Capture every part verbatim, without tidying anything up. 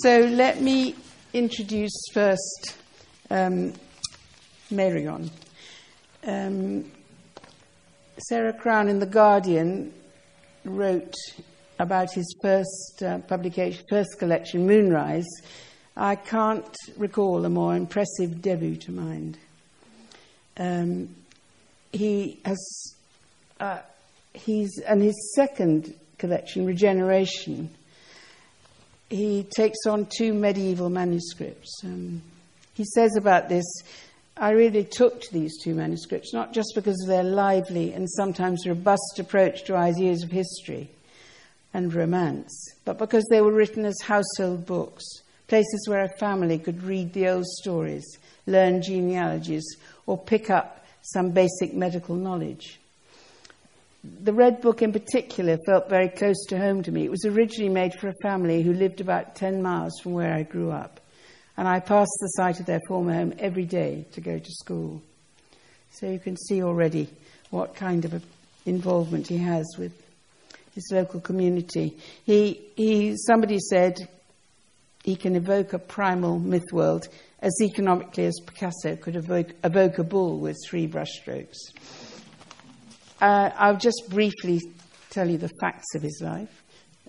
So let me introduce first um, Marion. Um, Sarah Crown in The Guardian wrote about his first uh, publication, first collection, Moonrise. I can't recall a more impressive debut to mind. Um, he has, uh, he's, and his second collection, Regeneration, he takes on two medieval manuscripts. Um, he says about this, I really took to these two manuscripts, not just because of their lively and sometimes robust approach to ideas of history and romance, but because they were written as household books, places where a family could read the old stories, learn genealogies, or pick up some basic medical knowledge. The Red Book in particular felt very close to home to me. It was originally made for a family who lived about ten miles from where I grew up, and I passed the site of their former home every day to go to school. So you can see already what kind of a involvement he has with his local community. He, he, somebody said he can evoke a primal myth world as economically as Picasso could evoke, evoke a bull with three brushstrokes. Uh, I'll just briefly tell you the facts of his life.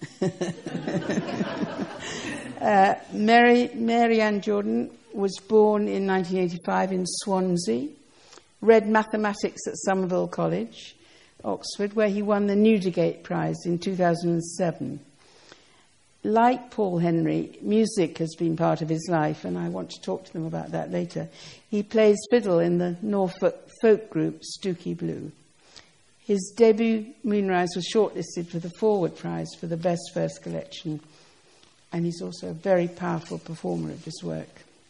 uh, Mary, Mary Ann Jordan was born in nineteen eighty-five in Swansea, read mathematics at Somerville College, Oxford, where he won the Newdigate Prize in two thousand seven. Like Paul Henry, music has been part of his life, and I want to talk to them about that later. He plays fiddle in the Norfolk folk group Stooky Blue. His debut, Moonrise, was shortlisted for the Forward Prize for the Best First Collection, and he's also a very powerful performer of this work.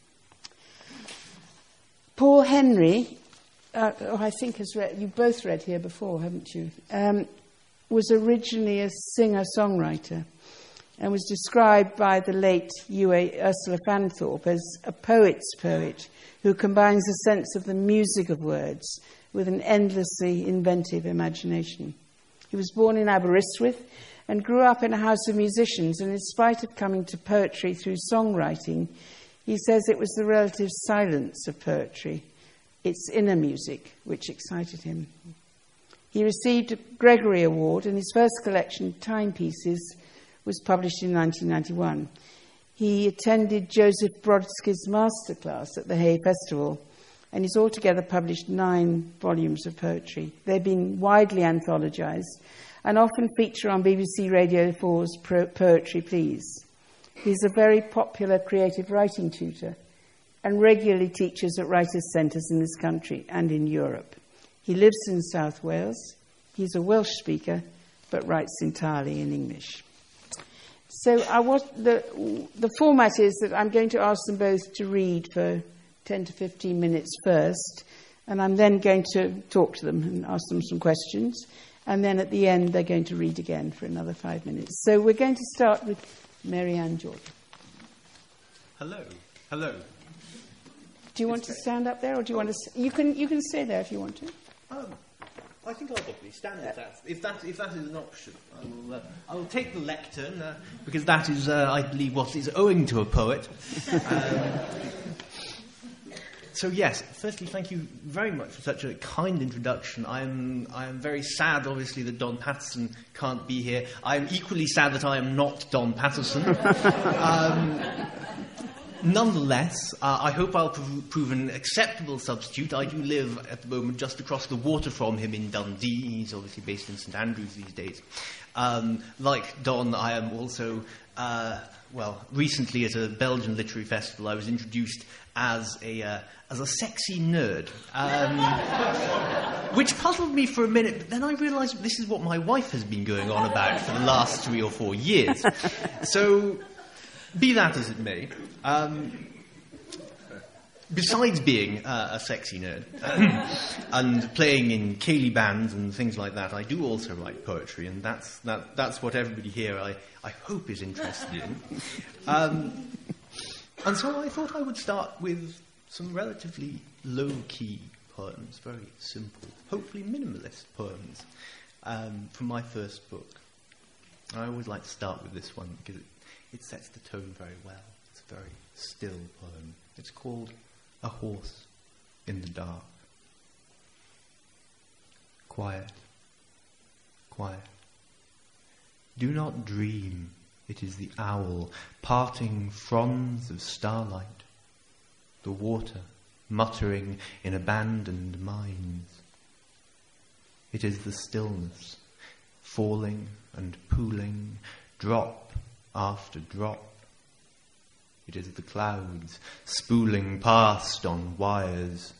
Paul Henry, uh, oh, I think has read, you've both read here before, haven't you? Um, was originally a singer-songwriter and was described by the late U A Ursula Fanthorpe as a poet's poet who combines a sense of the music of words with an endlessly inventive imagination. He was born in Aberystwyth and grew up in a house of musicians, and in spite of coming to poetry through songwriting, he says it was the relative silence of poetry, its inner music, which excited him. He received a Gregory Award, and his first collection, Timepieces, was published in nineteen ninety-one. He attended Joseph Brodsky's masterclass at the Hay Festival, and he's altogether published nine volumes of poetry. They've been widely anthologized and often feature on B B C Radio four's Poetry Please. He's a very popular creative writing tutor and regularly teaches at writers' centres in this country and in Europe. He lives in South Wales. He's a Welsh speaker, but writes entirely in English. So I was, the, the format is that I'm going to ask them both to read for ten to fifteen minutes first, and I'm then going to talk to them and ask them some questions, and then at the end they're going to read again for another five minutes. So we're going to start with Mary Ann Jordan. Hello. Hello. Do you want to stand up there, or do you want to... You can, you can stay there if you want to. Um, I think I'll probably stand if that, if that, if that is an option. I will, uh, I will take the lectern, uh, because that is, uh, I believe, what is owing to a poet. Um, So yes, firstly, thank you very much for such a kind introduction. I am I am very sad, obviously, that Don Patterson can't be here. I am equally sad that I am not Don Patterson. um, nonetheless, uh, I hope I'll prove, prove an acceptable substitute. I do live at the moment just across the water from him in Dundee. He's obviously based in St Andrews these days. Um, like Don, I am also... Uh, well, recently at a Belgian literary festival, I was introduced as a uh, as a sexy nerd, um, which puzzled me for a minute. But then I realised this is what my wife has been going on about for the last three or four years. So, be that as it may, um, besides being uh, a sexy nerd and playing in ceilidh bands and things like that, I do also write poetry, and that's that, that's what everybody here, I, I hope, is interested in. Um, and so I thought I would start with some relatively low-key poems, very simple, hopefully minimalist poems, um, from my first book. I always like to start with this one because it it sets the tone very well. It's a very still poem. It's called A Horse in the Dark. Quiet, quiet. Do not dream it is the owl parting fronds of starlight, the water muttering in abandoned mines. It is the stillness, falling and pooling, drop after drop. It is the clouds spooling past on wires.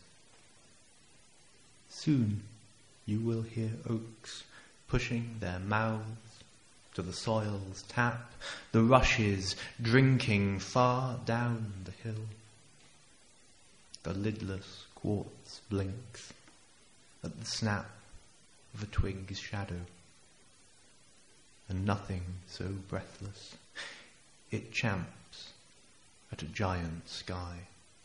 Soon you will hear oaks pushing their mouths to the soil's tap, the rushes drinking far down the hill. The lidless quartz blinks at the snap of a twig's shadow, and nothing so breathless, it champs at a giant sky.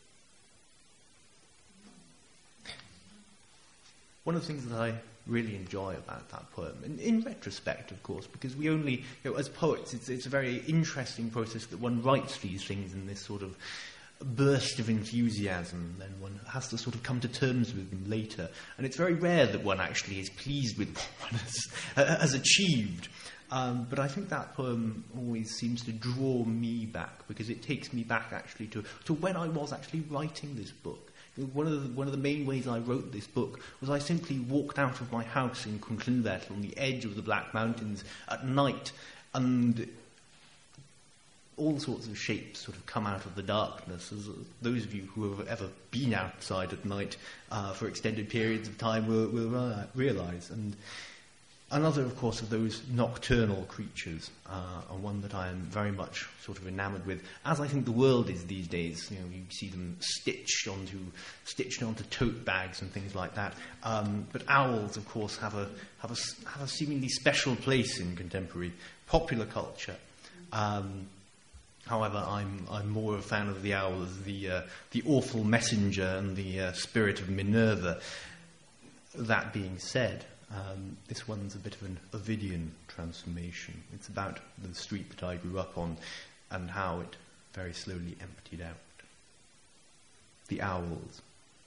One of the things that I really enjoy about that poem, and in retrospect, of course, because we only, you know, as poets, it's, it's a very interesting process that one writes these things in this sort of burst of enthusiasm, then one has to sort of come to terms with them later. And it's very rare that one actually is pleased with what one has, uh, has achieved. Um, but I think that poem always seems to draw me back, because it takes me back actually to, to when I was actually writing this book. One of, the, one of the main ways I wrote this book was I simply walked out of my house in Clonlwyd on the edge of the Black Mountains at night, and all sorts of shapes sort of come out of the darkness, as those of you who have ever been outside at night uh, for extended periods of time will, will uh, realise. And another, of course, of those nocturnal creatures, uh, and one that I am very much sort of enamoured with, as I think the world is these days. You know, you see them stitched onto stitched onto tote bags and things like that. Um, but owls, of course, have a have a have a seemingly special place in contemporary popular culture. Um, however, I'm I'm more a fan of the owl as the uh, the awful messenger and the uh, spirit of Minerva. That being said, Um, this one's a bit of an Ovidian transformation. It's about the street that I grew up on and how it very slowly emptied out. The owls.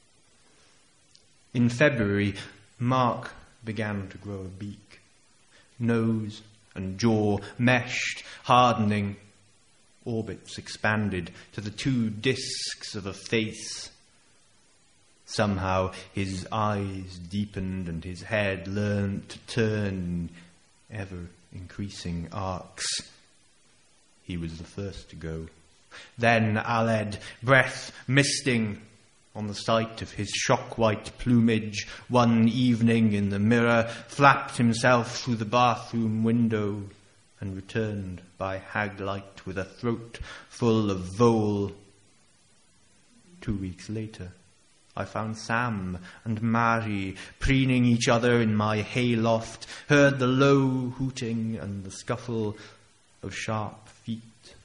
In February, Mark began to grow a beak. Nose and jaw meshed, hardening. Orbits expanded to the two discs of a face. Somehow his eyes deepened and his head learned to turn in ever-increasing arcs. He was the first to go. Then Aled, breath misting on the sight of his shock-white plumage, one evening in the mirror, flapped himself through the bathroom window and returned by hag-light with a throat full of vole. Two weeks later, I found Sam and Mary preening each other in my hayloft, heard the low hooting and the scuffle of sharp feet.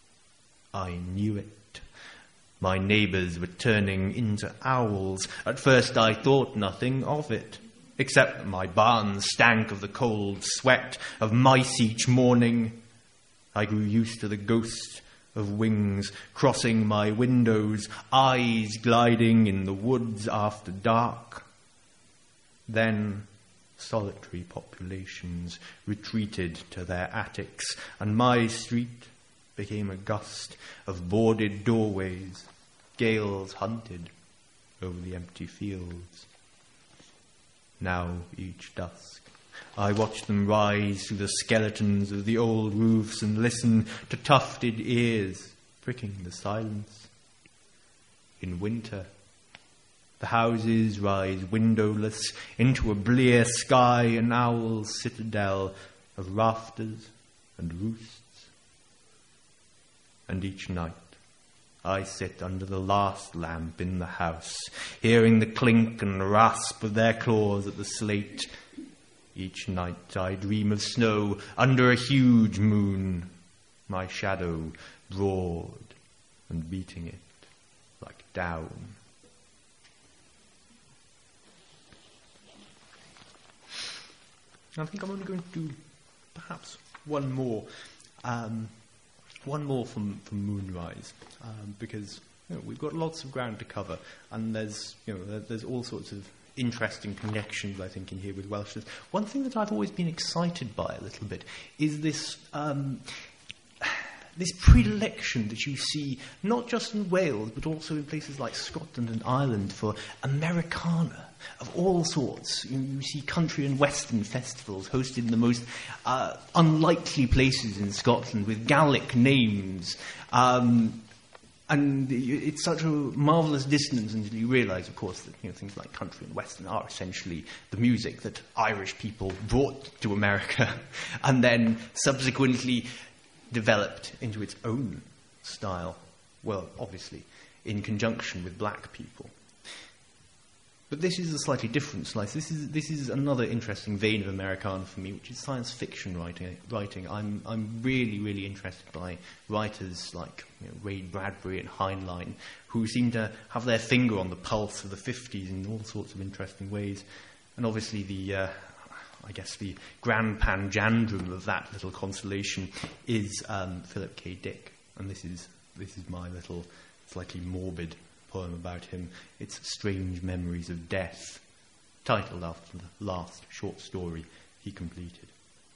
I knew it. My neighbours were turning into owls. At first I thought nothing of it, except that my barn stank of the cold sweat of mice each morning. I grew used to the ghost of wings crossing my windows, eyes gliding in the woods after dark. Then solitary populations retreated to their attics, and my street became a gust of boarded doorways. Gales hunted over the empty fields. Now each dusk I watch them rise through the skeletons of the old roofs and listen to tufted ears pricking the silence. In winter, the houses rise windowless into a blear sky, an owl's citadel of rafters and roosts. And each night, I sit under the last lamp in the house, hearing the clink and rasp of their claws at the slate. Each night I dream of snow under a huge moon, my shadow broad and beating it like down. I think I'm only going to do perhaps one more um, one more from, from Moonrise, um, because you know, we've got lots of ground to cover, and there's you know there, there's all sorts of interesting connections, I think, in here with Welshness. One thing that I've always been excited by a little bit is this um, this predilection that you see not just in Wales but also in places like Scotland and Ireland for Americana of all sorts. You, you see country and western festivals hosted in the most uh, unlikely places in Scotland with Gaelic names. Um, And it's such a marvellous dissonance until you realise, of course, that you know, things like country and western are essentially the music that Irish people brought to America and then subsequently developed into its own style, well, obviously, in conjunction with black people. But this is a slightly different slice. This is this is another interesting vein of Americana for me, which is science fiction writing. Writing. I'm I'm really really interested by writers like you know, Ray Bradbury and Heinlein, who seem to have their finger on the pulse of the fifties in all sorts of interesting ways. And obviously the uh, I guess the grand panjandrum of that little constellation is um, Philip K. Dick, and this is this is my little slightly morbid poem about him. It's Strange Memories of Death, titled after the last short story he completed.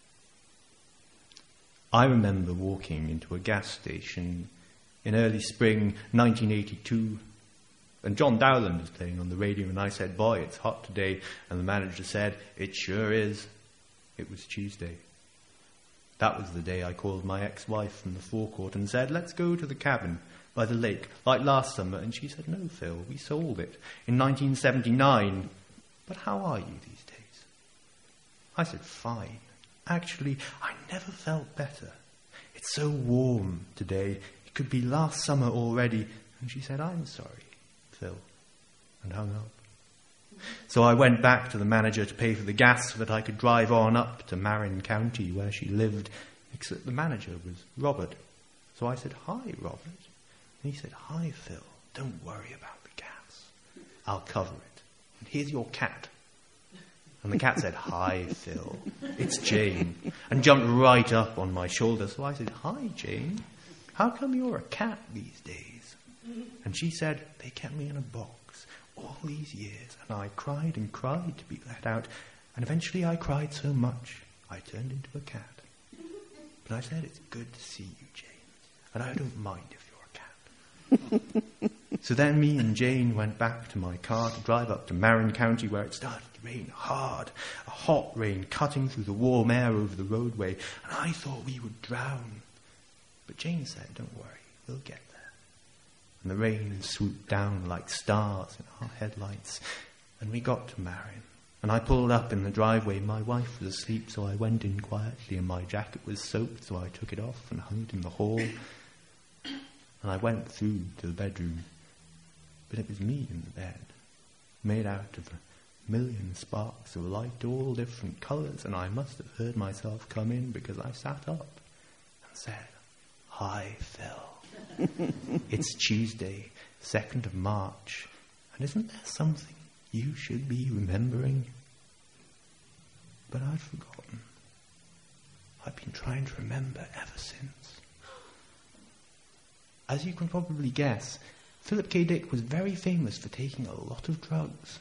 I remember walking into a gas station in early spring nineteen eighty-two, and John Dowland was playing on the radio, and I said, "Boy, it's hot today," and the manager said, "It sure is." It was Tuesday. That was the day I called my ex-wife from the forecourt and said, "Let's go to the cabin by the lake, like last summer," and she said, "No, Phil, we sold it in nineteen seventy-nine. But how are you these days?" I said, "Fine. Actually, I never felt better. It's so warm today. It could be last summer already." And she said, "I'm sorry, Phil," and hung up. So I went back to the manager to pay for the gas so that I could drive on up to Marin County, where she lived, except the manager was Robert. So I said, "Hi, Robert." And he said, "Hi, Phil. Don't worry about the gas. I'll cover it. And here's your cat." And the cat said, "Hi, Phil. It's Jane," and jumped right up on my shoulder. So I said, "Hi, Jane. How come you're a cat these days?" And she said, "They kept me in a box all these years, and I cried and cried to be let out, and eventually I cried so much I turned into a cat. But I said, it's good to see you, Jane, and I don't mind if you're a cat." So then me and Jane went back to my car to drive up to Marin County, where it started to rain hard, a hot rain cutting through the warm air over the roadway, and I thought we would drown. But Jane said, "Don't worry, we'll get there." And the rain swooped down like stars in our headlights, and we got to Marin. And I pulled up in the driveway. My wife was asleep, so I went in quietly, and my jacket was soaked, so I took it off and hung it in the hall. And I went through to the bedroom, but it was me in the bed, made out of a million sparks of light, all different colours, and I must have heard myself come in because I sat up and said, "Hi, Phil. It's Tuesday, second of March, and isn't there something you should be remembering?" But I'd forgotten. I've been trying to remember ever since. As you can probably guess, Philip K. Dick was very famous for taking a lot of drugs.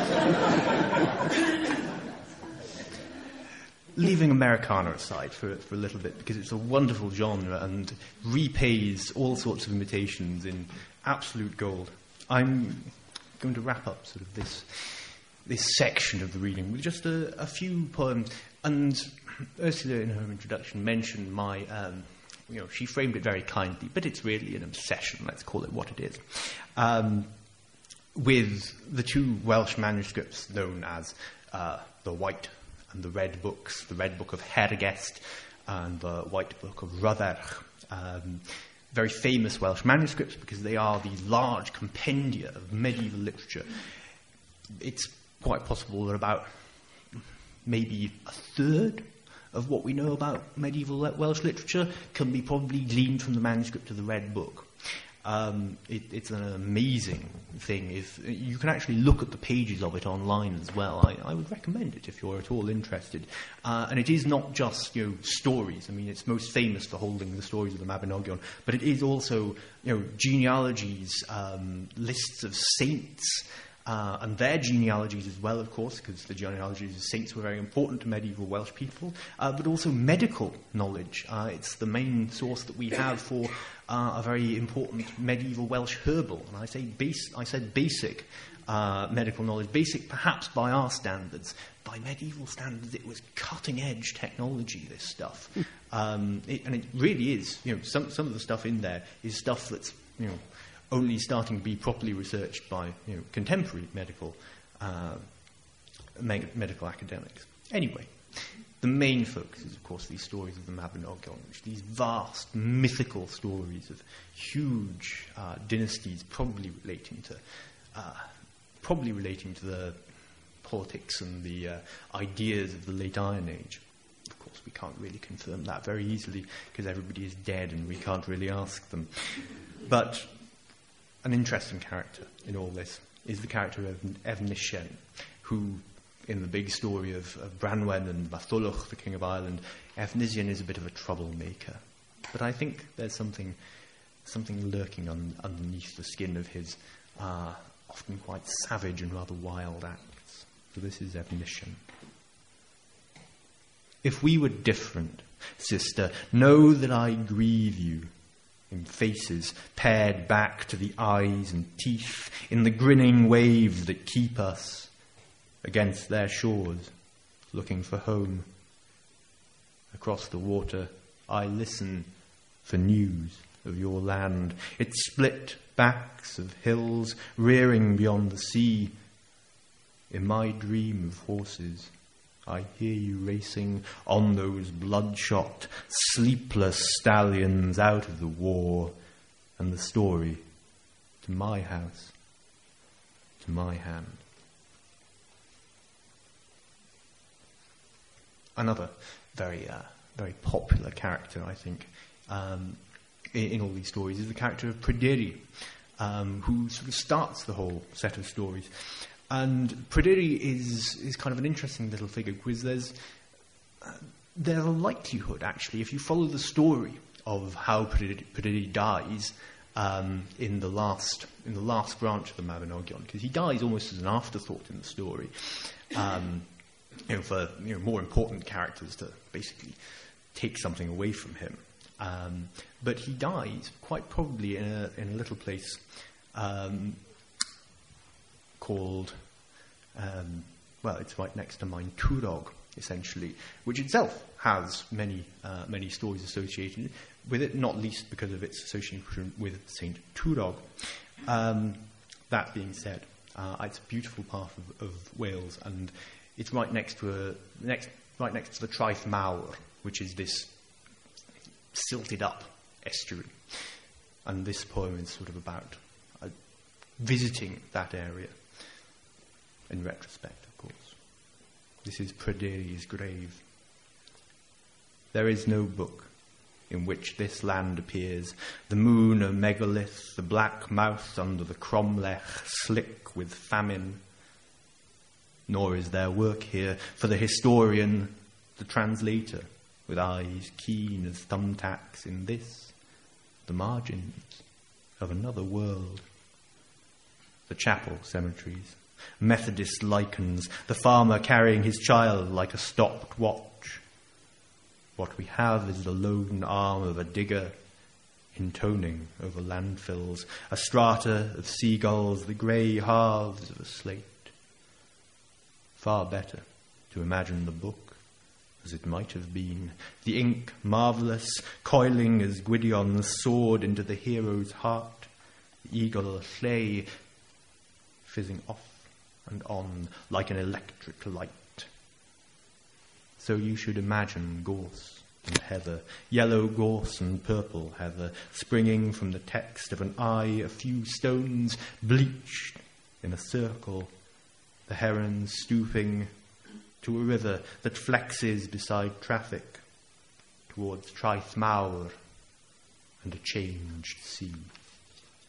Leaving Americana aside for, for a little bit, because it's a wonderful genre and repays all sorts of imitations in absolute gold, I'm going to wrap up sort of this this section of the reading with just a, a few poems. And Ursula, in her introduction, mentioned my, um, you know, she framed it very kindly, but it's really an obsession, let's call it what it is, um, with the two Welsh manuscripts known as uh, the White and the Red Books, the Red Book of Hergest and the White Book of Rhydderch. Um, very famous Welsh manuscripts because they are these large compendia of medieval literature. It's quite possible that about maybe a third of what we know about medieval Welsh literature can be probably gleaned from the manuscript of the Red Book. Um, it, it's an amazing thing. If you can actually look at the pages of it online as well, I, I would recommend it if you're at all interested. Uh, and it is not just, you know, stories. I mean, it's most famous for holding the stories of the Mabinogion, but it is also, you know, genealogies, um, lists of saints. Uh, and their genealogies as well, of course, because the genealogies of saints were very important to medieval Welsh people, uh, but also medical knowledge. Uh, it's the main source that we have for uh, a very important medieval Welsh herbal. And I say base, I said basic uh, medical knowledge, basic perhaps by our standards. By medieval standards, it was cutting-edge technology, this stuff. Um, it, and it really is, you know, some, some of the stuff in there is stuff that's, you know, only starting to be properly researched by, you know, contemporary medical uh, me- medical academics. Anyway, the main focus is, of course, these stories of the Mabinogion, which these vast mythical stories of huge uh, dynasties, probably relating to uh, probably relating to the politics and the uh, ideas of the late Iron Age. Of course, we can't really confirm that very easily because everybody is dead and we can't really ask them. But an interesting character in all this is the character of Efnisien, who, in the big story of, of Branwen and Matholwch, the King of Ireland, Efnisien is a bit of a troublemaker. But I think there's something something lurking un, underneath the skin of his uh, often quite savage and rather wild acts. So this is Efnisien. If we were different, sister, know that I grieve you. In faces pared back to the eyes and teeth, in the grinning waves that keep us against their shores, looking for home. Across the water, I listen for news of your land, its split backs of hills rearing beyond the sea. In my dream of horses, I hear you racing on those bloodshot, sleepless stallions out of the war, and the story to my house, to my hand. Another very, uh, very popular character, I think, um, in, in all these stories is the character of Pryderi, um, who sort of starts the whole set of stories. And Pryderi is is kind of an interesting little figure because there's uh, there's a likelihood, actually, if you follow the story of how Pryderi, Pryderi dies um, in the last in the last branch of the Mabinogion, because he dies almost as an afterthought in the story, um, you know, for you know more important characters to basically take something away from him. Um, but he dies quite probably in a in a little place. Um, called, um, well, it's right next to Maen Twrog, essentially, which itself has many uh, many stories associated with it, not least because of its association with Saint Twrog. Um, that being said, uh, it's a beautiful part of, of Wales, and it's right next to a next right next to the Traeth Mawr, which is this silted up estuary, and this poem is sort of about uh, visiting that area. In retrospect, of course. This is Pryderi's grave. There is no book in which this land appears, the moon a megalith, the black mouth under the cromlech, slick with famine. Nor is there work here for the historian, the translator, with eyes keen as thumbtacks in this, the margins of another world. The chapel cemeteries, Methodist lichens, the farmer carrying his child like a stopped watch. What we have is the lone arm of a digger intoning over landfills, a strata of seagulls, the grey halves of a slate. Far better to imagine the book as it might have been, the ink marvellous, coiling as Gwydion's sword into the hero's heart, the eagle clay fizzing off and on like an electric light. So you should imagine gorse and heather, yellow gorse and purple heather, springing from the text of an eye, a few stones bleached in a circle, the herons stooping to a river that flexes beside traffic towards Traeth Mawr and a changed sea.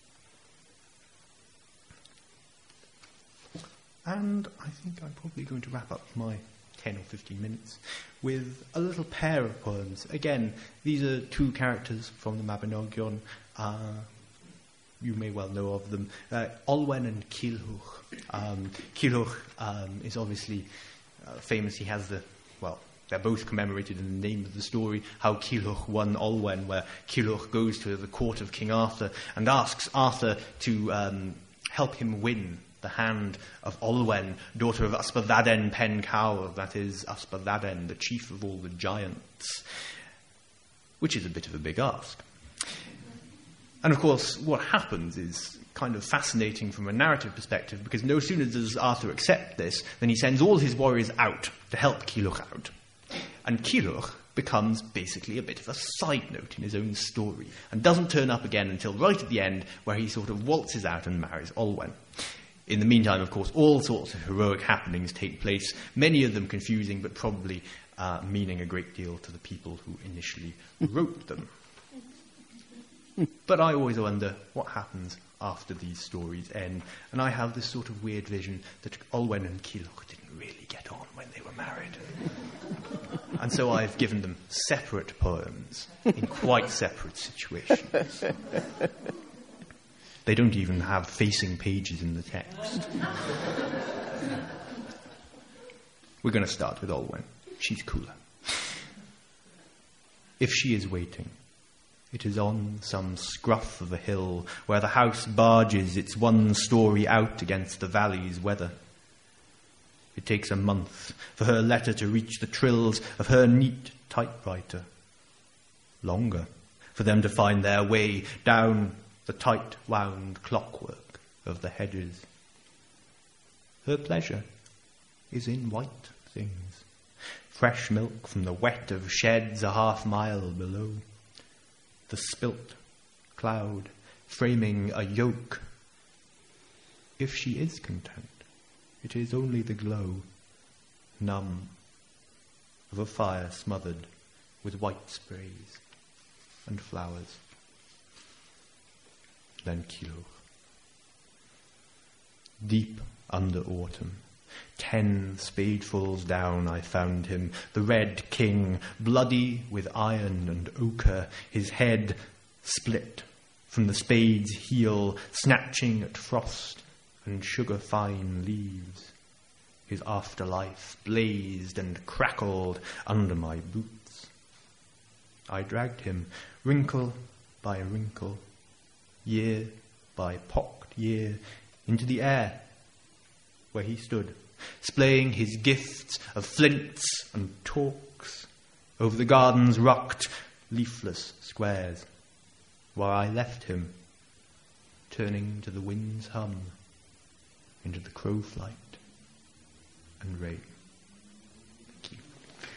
And I think I'm probably going to wrap up my ten or fifteen minutes with a little pair of poems. Again, these are two characters from the Mabinogion. Uh, you may well know of them. Uh, Olwen and Culhwch. Um, Culhwch um, is obviously uh, famous. He has the, well, they're both commemorated in the name of the story, how Culhwch won Olwen, where Culhwch goes to the court of King Arthur and asks Arthur to um, help him win the hand of Olwen, daughter of Ysbyddaden Pen Cawr, that is, Ysbyddaden, the chief of all the giants, which is a bit of a big ask. And of course, what happens is kind of fascinating from a narrative perspective, because no sooner does Arthur accept this than he sends all his warriors out to help Culhwch out. And Culhwch becomes basically a bit of a side note in his own story, and doesn't turn up again until right at the end, where he sort of waltzes out and marries Olwen. In the meantime, of course, all sorts of heroic happenings take place, many of them confusing, but probably uh, meaning a great deal to the people who initially wrote them. But I always wonder what happens after these stories end, and I have this sort of weird vision that Olwen and Culhwch didn't really get on when they were married. And so I've given them separate poems in quite separate situations. They don't even have facing pages in the text. We're going to start with Olwen. She's cooler. If she is waiting, it is on some scruff of a hill where the house barges its one story out against the valley's weather. It takes a month for her letter to reach the trills of her neat typewriter. Longer for them to find their way down the tight-wound clockwork of the hedges. Her pleasure is in white things, fresh milk from the wet of sheds a half mile below, the spilt cloud framing a yoke. If she is content, it is only the glow, numb, of a fire smothered with white sprays and flowers. Then Culhwch. Deep under autumn, ten spadefuls down I found him, the Red King, bloody with iron and ochre, his head split from the spade's heel, snatching at frost and sugar-fine leaves. His afterlife blazed and crackled under my boots. I dragged him, wrinkle by wrinkle, year by pocked year, into the air, where he stood, splaying his gifts of flints and talks over the garden's rocked, leafless squares, while I left him, turning to the wind's hum, into the crow flight and rain. Thank you.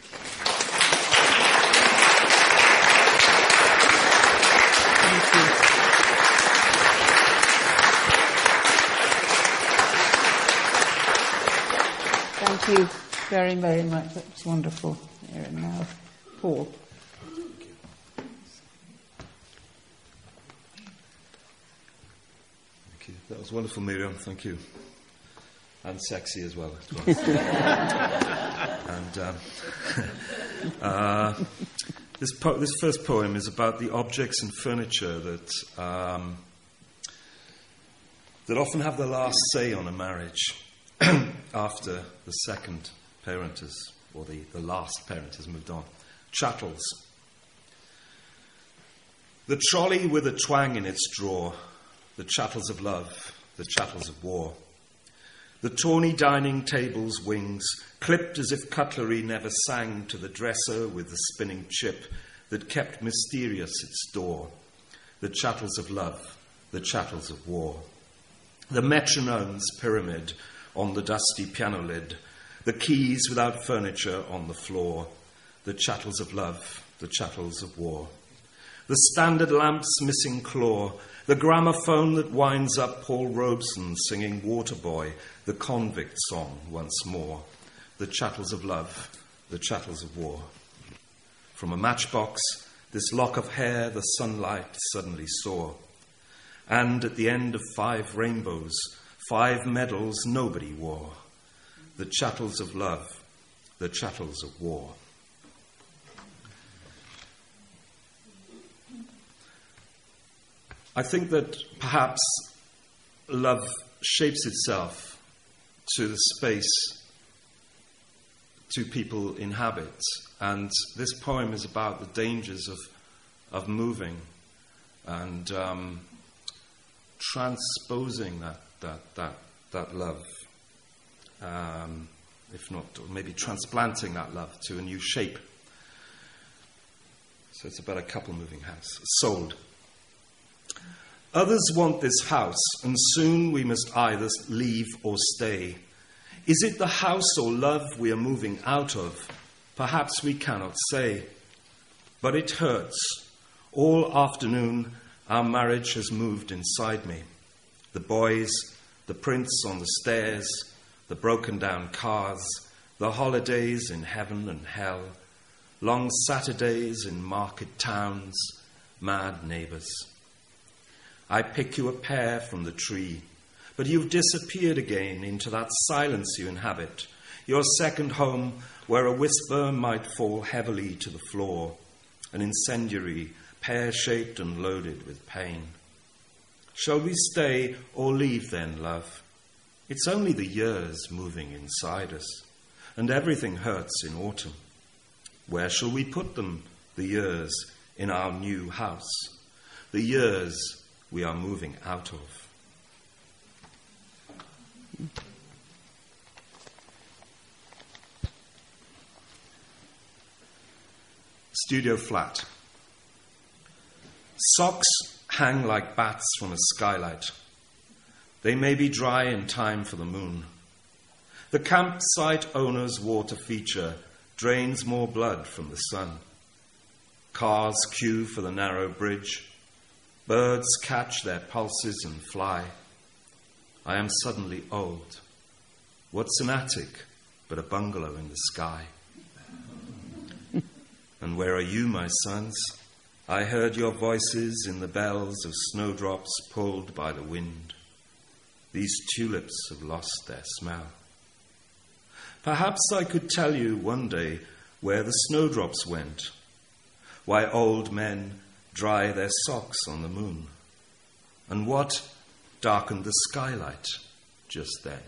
Thank you. Thank you very, very much. That's wonderful. Erin, now, Paul. Thank you. That was wonderful, Miriam. Thank you. And sexy as well. and um, uh, this po- this first poem is about the objects and furniture that um, that often have the last say on a marriage after the second parent has, or the, the last parent has moved on. Chattels. The trolley with a twang in its drawer, the chattels of love, the chattels of war. The tawny dining table's wings, clipped as if cutlery never sang to the dresser with the spinning chip that kept mysterious its door. The chattels of love, the chattels of war. The metronome's pyramid on the dusty piano lid, the keys without furniture on the floor. The chattels of love, the chattels of war. The standard lamp's missing claw, the gramophone that winds up Paul Robeson singing Waterboy, the convict song once more. The chattels of love, the chattels of war. From a matchbox, this lock of hair the sunlight suddenly saw. And at the end of five rainbows, Five medals nobody wore. The chattels of love, the chattels of war. I think that perhaps love shapes itself to the space two people inhabit. And this poem is about the dangers of, of moving and um, transposing that, that, that, that love. Um, if not, or maybe transplanting that love to a new shape. So it's about a couple moving house. Sold. Others want this house, and soon we must either leave or stay. Is it the house or love we are moving out of? Perhaps we cannot say. But it hurts. All afternoon, our marriage has moved inside me. The boys, the prints on the stairs, the broken down cars, the holidays in heaven and hell, long Saturdays in market towns, mad neighbours. I pick you a pear from the tree, but you've disappeared again into that silence you inhabit, your second home where a whisper might fall heavily to the floor, an incendiary, pear-shaped and loaded with pain. Shall we stay or leave then, love? It's only the years moving inside us, and everything hurts in autumn. Where shall we put them, the years, in our new house? The years we are moving out of. Studio flat. Socks hang like bats from a skylight. They may be dry in time for the moon. The campsite owner's water feature drains more blood from the sun. Cars queue for the narrow bridge. Birds catch their pulses and fly. I am suddenly old. What's an attic but a bungalow in the sky? And where are you, my sons? I heard your voices in the bells of snowdrops pulled by the wind. These tulips have lost their smell. Perhaps I could tell you one day where the snowdrops went, why old men dry their socks on the moon, and what darkened the skylight just then.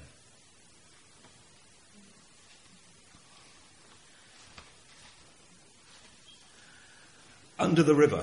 Under the river.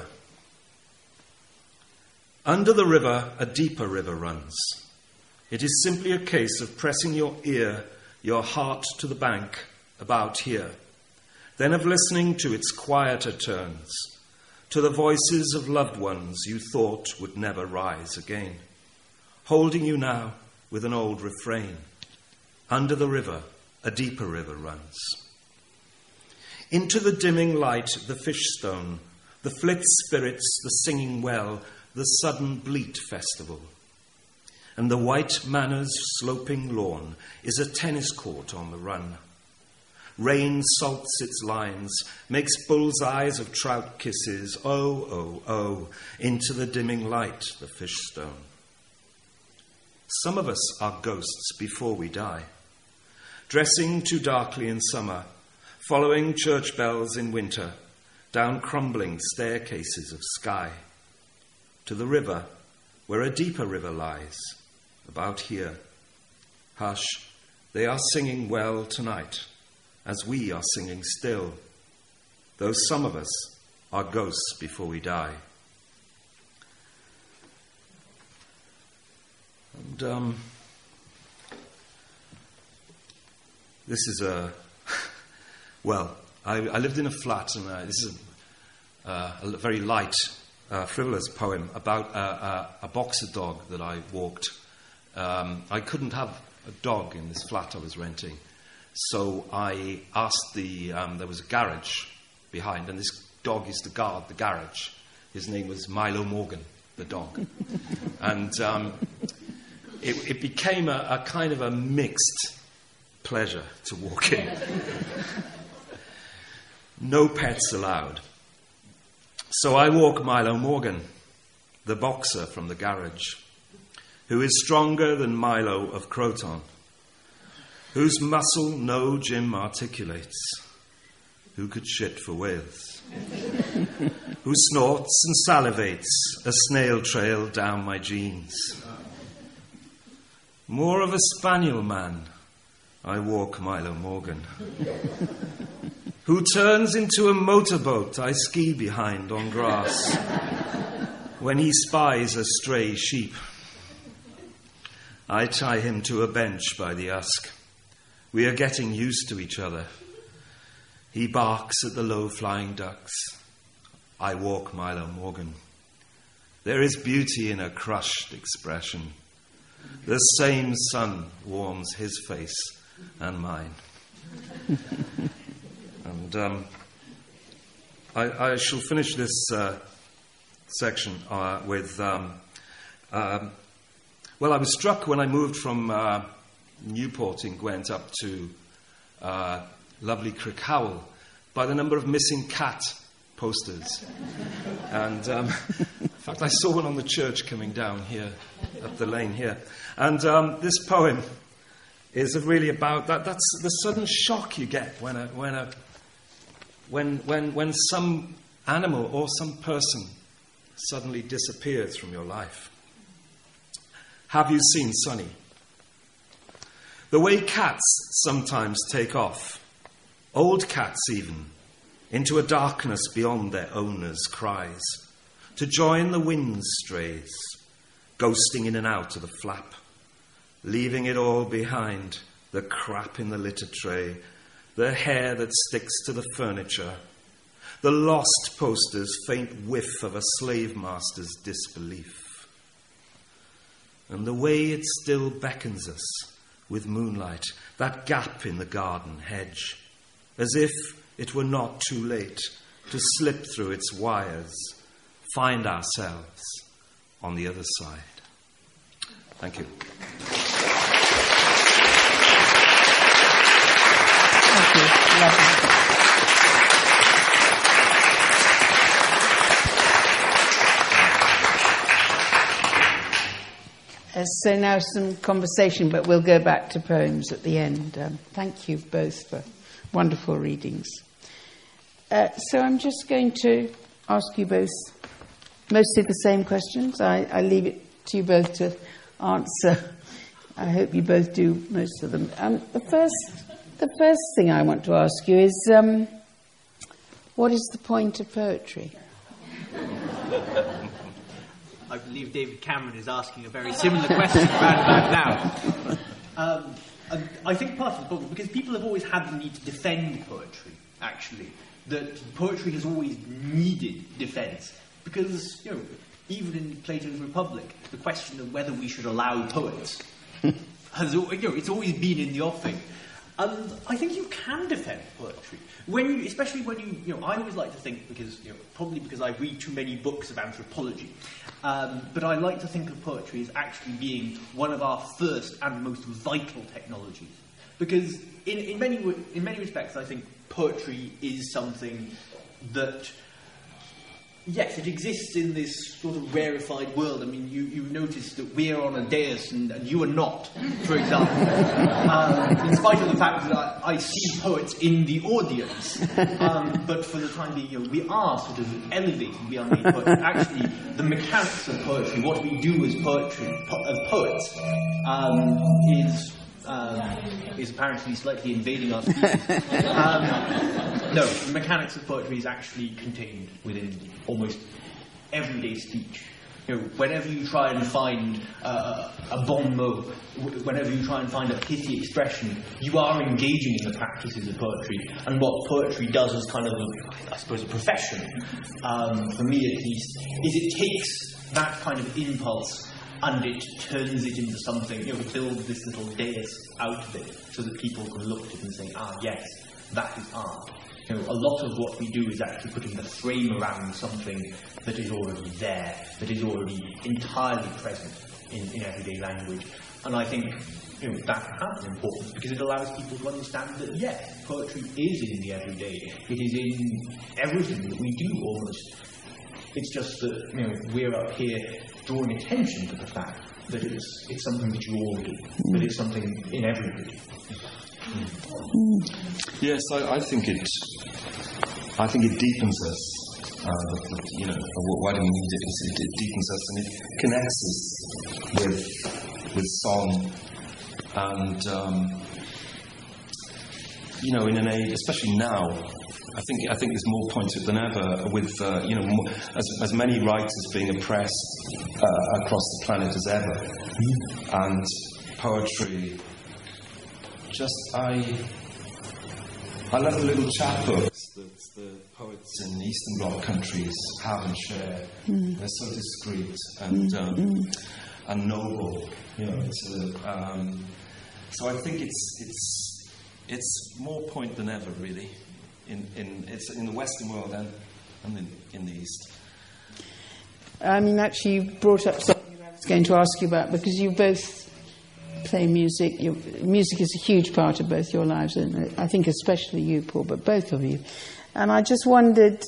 Under the river, a deeper river runs. It is simply a case of pressing your ear, your heart to the bank, about here, then of listening to its quieter turns, to the voices of loved ones you thought would never rise again, holding you now with an old refrain. Under the river, a deeper river runs. Into the dimming light, the fish stone, the flit spirits, the singing well, the sudden bleat festival. And the white manor's sloping lawn is a tennis court on the run. Rain salts its lines, makes bullseyes of trout kisses, oh, oh, oh, into the dimming light, the fish stone. Some of us are ghosts before we die, dressing too darkly in summer, following church bells in winter, down crumbling staircases of sky, to the river where a deeper river lies, about here. Hush, they are singing well tonight, as we are singing still, though some of us are ghosts before we die. And um, this is a, well, I, I lived in a flat, and uh, this is a, uh, a very light, uh, frivolous poem about uh, uh, a boxer dog that I walked. Um, I couldn't have a dog in this flat I was renting, so I asked the, um, there was a garage behind, and this dog used to guard the garage. His name was Milo Morgan, the dog. and um, it, it became a, a kind of a mixed pleasure to walk in. No pets allowed. So I walk Milo Morgan, the boxer from the garage, who is stronger than Milo of Croton, whose muscle no Jim articulates, who could shit for Wales, who snorts and salivates a snail trail down my jeans. More of a spaniel man, I walk Milo Morgan, who turns into a motorboat I ski behind on grass when he spies a stray sheep. I tie him to a bench by the Usk. We are getting used to each other. He barks at the low-flying ducks. I walk Milo Morgan. There is beauty in a crushed expression. The same sun warms his face and mine. and um, I, I shall finish this uh, section uh, with... Um, um, well, I was struck when I moved from uh, Newport in Gwent up to uh, lovely Crickhowell by the number of missing cat posters. and um, in fact, I saw one on the church coming down here, up the lane here. And um, this poem is really about that. That's the sudden shock you get when a, when a when when when some animal or some person suddenly disappears from your life. Have you seen Sonny? The way cats sometimes take off, old cats even, into a darkness beyond their owners' cries, to join the wind strays, ghosting in and out of the flap, leaving it all behind, the crap in the litter tray, the hair that sticks to the furniture, the lost poster's faint whiff of a slave master's disbelief. And the way it still beckons us with moonlight, that gap in the garden hedge, as if it were not too late to slip through its wires, find ourselves on the other side. Thank you. Thank you. Lovely. Uh, so now some conversation, but we'll go back to poems at the end. Um, thank you both for wonderful readings. Uh, so I'm just going to ask you both mostly the same questions. I, I leave it to you both to answer. I hope you both do most of them. Um, the first, the first thing I want to ask you is, um, what is the point of poetry? I believe David Cameron is asking a very similar question right about now. Um, I think part of the problem, because people have always had the need to defend poetry, actually, that poetry has always needed defence. Because, you know, even in Plato's Republic, the question of whether we should allow poets has, you know, it's always been in the offing. And I think you can defend poetry. When you, especially when you, you know, I always like to think, because, you know, probably because I read too many books of anthropology, um, but I like to think of poetry as actually being one of our first and most vital technologies. Because in, in many in many respects, I think poetry is something that, yes, it exists in this sort of rarefied world. I mean, you, you notice that we're on a dais and, and you are not, for example. um, in spite of the fact that I, I see poets in the audience. Um, but for the time being, you know, we are sort of elevated, we are made poets. Actually, the mechanics of poetry, what we do as poetry, po- as poets, um, is... Um, is apparently slightly invading our species. Um, no, the mechanics of poetry is actually contained within almost everyday speech. You know, whenever you try and find uh, a bon mot, whenever you try and find a pithy expression, you are engaging in the practices of poetry. And what poetry does as kind of, a, I suppose, a profession, um, for me at least, is it takes that kind of impulse and it turns it into something, you know, it builds this little dais out of it so that people can look at it and say, ah, yes, that is art. You know, a lot of what we do is actually putting the frame around something that is already there, that is already entirely present in, in everyday language. And I think, you know, that has importance because it allows people to understand that, yes, poetry is in the everyday. It is in everything that we do almost. It's just that, you know, we're up here drawing attention to the fact that it's, it's something that you all do, mm. that it's something in everybody. Mm. Yes, I, I think it. I think it deepens us. Uh, you know, why do we need it? It, it deepens us and it connects us with with song, and um, you know, in an age, especially now, I think I think there's more point to it than ever. With uh, you know, more, as as many writers being oppressed uh, across the planet as ever, mm. and poetry. Just I. I love the little chapbooks that the poets in Eastern Bloc countries have and share. Mm. They're so discreet and um, mm. and noble, you know. It's a, um, so I think it's it's it's more point than ever, really, in in it's in the Western world and and in, in the East. I mean, actually, you brought up something I was going to ask you about, because you both play music. Your, music is a huge part of both your lives, and I think especially you, Paul, but both of you. And I just wondered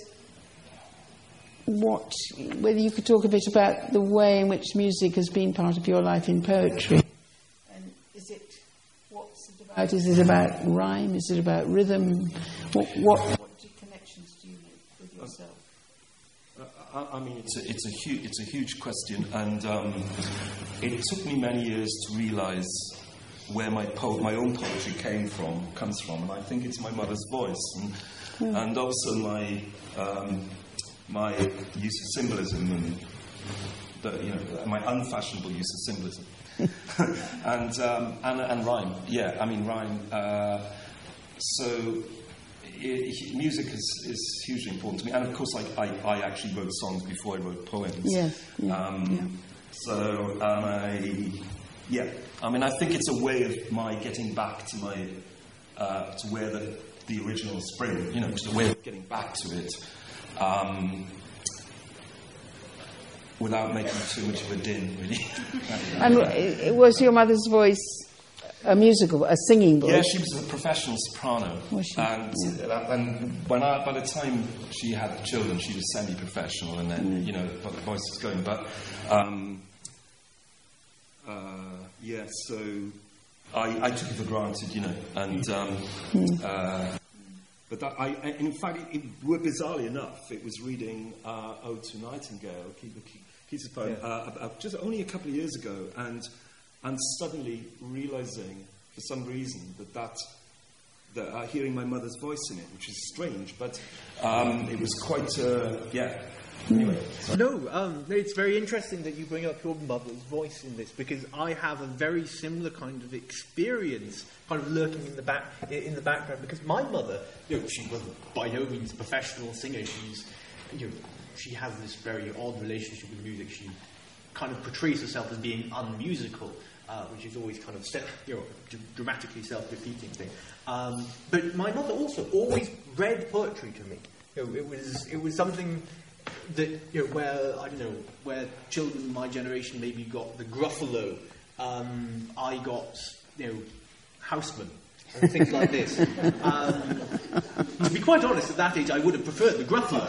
what, whether you could talk a bit about the way in which music has been part of your life in poetry. And is it, what's it about? Is it about rhyme? Is it about rhythm? What, what, what connections do you make with yourself? I, I mean, it's a, it's a huge it's a huge question, and um, it took me many years to realise where my po- my own poetry came from, comes from, and I think it's my mother's voice, and, mm. and also my um, my use of symbolism and the, you know my unfashionable use of symbolism, and, um, and and rhyme. Yeah, I mean rhyme. Uh, so. It, music is, is hugely important to me, and of course, I, I, I actually wrote songs before I wrote poems. Yes. Yeah, um, yeah. So, and I, yeah, I mean, I think it's a way of my getting back to my, uh, to where the the original spring, you know, just a way of getting back to it, um, without making too much of a din, really. And it was your mother's voice a musical, a singing voice? Yeah, she was a professional soprano. Was she? And, yeah. and when I, by the time she had children, she was semi-professional, and then, mm. you know, the voice was going. But, um, uh, yeah, so I, I took it for granted, you know, and, um, mm. uh, but that, I, in fact, it, it, bizarrely enough, it was reading uh, Ode to Nightingale, Keats's poem, yeah. uh, just only a couple of years ago, and and suddenly realising, for some reason, that that, that uh, hearing my mother's voice in it, which is strange, but um, it was quite, uh, yeah. Anyway. No, um, it's very interesting that you bring up your mother's voice in this, because I have a very similar kind of experience, kind of lurking in the back, in the background. Because my mother, you know, she was by no means a professional singer. She's, you know, she has this very odd relationship with music. She kind of portrays herself as being unmusical, uh, which is always kind of set, you know, d- dramatically self-defeating thing. Um, but my mother also always read poetry to me. You know, it was it was something that, you know, where I don't know, where children in my generation maybe got the Gruffalo, um, I got, you know, Houseman and things like this. Um, to be quite honest, at that age, I would have preferred the Gruffalo.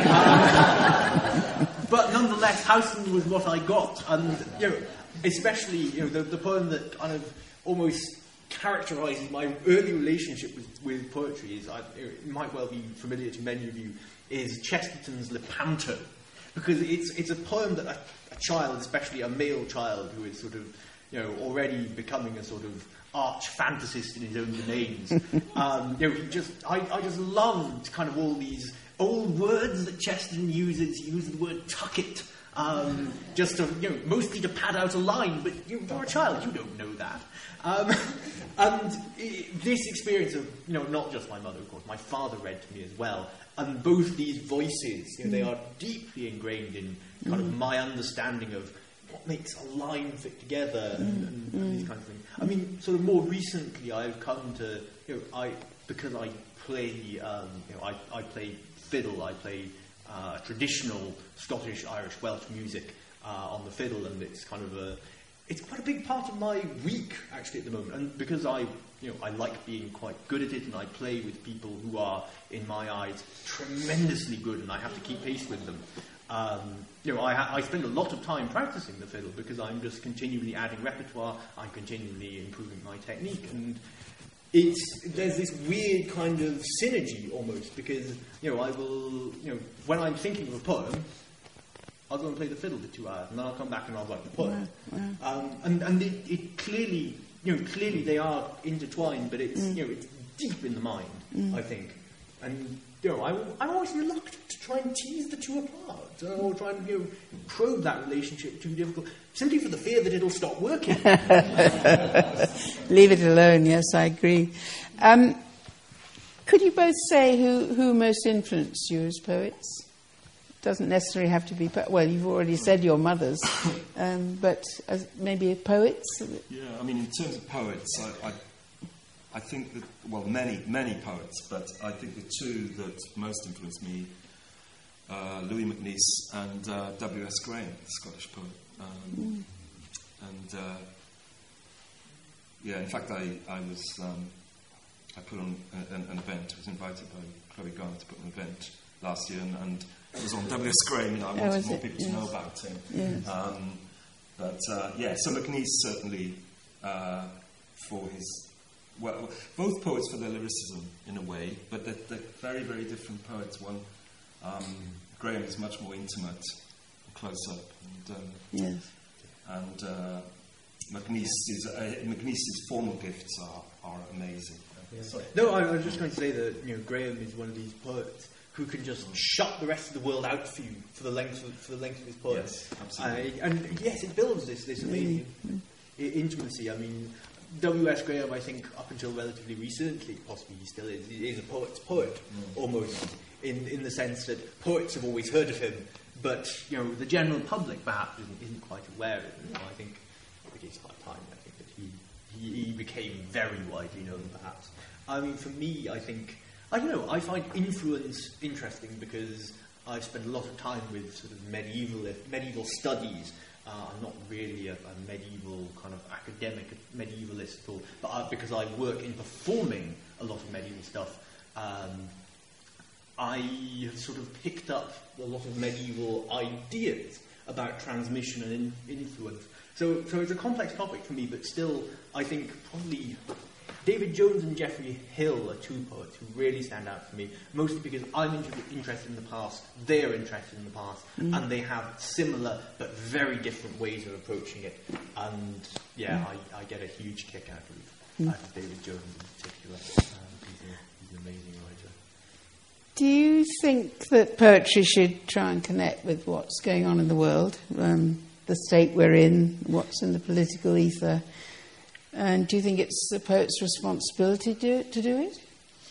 Um, But nonetheless, Houseman was what I got, and you know, especially you know the, the poem that kind of almost characterises my early relationship with, with poetry is, I, it might well be familiar to many of you, is Chesterton's Lepanto, because it's it's a poem that a, a child, especially a male child who is sort of you know already becoming a sort of arch fantasist in his own domains, um, you know, he just I, I just loved kind of all these old words that Chesterton uses. He uses the word tucket, um, just to, you know, mostly to pad out a line, but you, you're a child, you don't know that. Um, and it, this experience of, you know, not just my mother, of course, my father read to me as well, and both these voices, you know, they are deeply ingrained in kind of my understanding of what makes a line fit together and, and, and these kinds of things. I mean, sort of more recently, I've come to, you know, I because I play, um, you know, I, I play fiddle. I play uh, traditional Scottish, Irish, Welsh music uh, on the fiddle, and it's kind of a, it's quite a big part of my week actually at the moment. And because I, you know, I like being quite good at it, and I play with people who are, in my eyes, tremendously good, and I have to keep pace with them. Um, you know, I, ha- I spend a lot of time practicing the fiddle because I'm just continually adding repertoire, I'm continually improving my technique, and it's there's this weird kind of synergy almost because, you know, I will, you know, when I'm thinking of a poem, I'll go and play the fiddle for two hours, and then I'll come back and I'll write the poem. Wow, wow. Um, and and it, it clearly, you know, clearly they are intertwined, but it's, mm. you know, it's deep in the mind, mm. I think. And, you know, I, I'm always reluctant to try and tease the two apart, or try and, you know, probe that relationship too difficult, simply for the fear that it'll stop working. Leave it alone, yes, I agree. Um, could you both say who, who most influenced you as poets? Doesn't necessarily have to be, po- well, you've already said your mothers, um, but as maybe poets? Yeah, I mean, in terms of poets, I, I, I think that, well, many, many poets, but I think the two that most influenced me, uh, Louis MacNeice and uh, W S Graham, the Scottish poet. Um, mm. And, uh, yeah, in fact, I, I was, um, I put on a, an, an event, was invited by Chloe Garner to put on an event last year, and, and it was on W S Graham, you know, I wanted oh, more it? people yes. to know about him. Yes. Um, but, uh, yeah, so MacNeice certainly, uh, for his, well, both poets for their lyricism, in a way, but they're, they're very, very different poets. One, um, Graham is much more intimate and close-up. And, um, yes. And uh, MacNeice's, uh, MacNeice's formal gifts are, are amazing. Yeah. No, I, I was just going to say that, you know, Graham is one of these poets who can just shut the rest of the world out for you for the length of, for the length of his poem. Yes, absolutely. Uh, and yes, it builds this this amazing mm-hmm. I- intimacy. I mean, W S Graham, I think, up until relatively recently, possibly he still is, he is a poet's poet, mm. almost, in, in the sense that poets have always heard of him, but, you know, the general public perhaps isn't, isn't quite aware of him. You know, I think it is quite time, I think, that he, he, he became very widely known, perhaps. I mean, for me, I think... I don't know, I find influence interesting because I've spent a lot of time with sort of medieval medieval studies. Uh, I'm not really a, a medieval kind of academic medievalist at all, but I, because I work in performing a lot of medieval stuff, um, I have sort of picked up a lot of medieval ideas about transmission and in, influence. So, so it's a complex topic for me, but still, I think probably... David Jones and Geoffrey Hill are two poets who really stand out for me, mostly because I'm inter- interested in the past, they're interested in the past, mm. and they have similar but very different ways of approaching it. And, yeah, mm. I, I get a huge kick out of, mm. out of David Jones in particular. Um, he's, a, he's an amazing writer. Do you think that poetry should try and connect with what's going on in the world, um, the state we're in, what's in the political ether? And do you think it's the poet's responsibility to, to do it?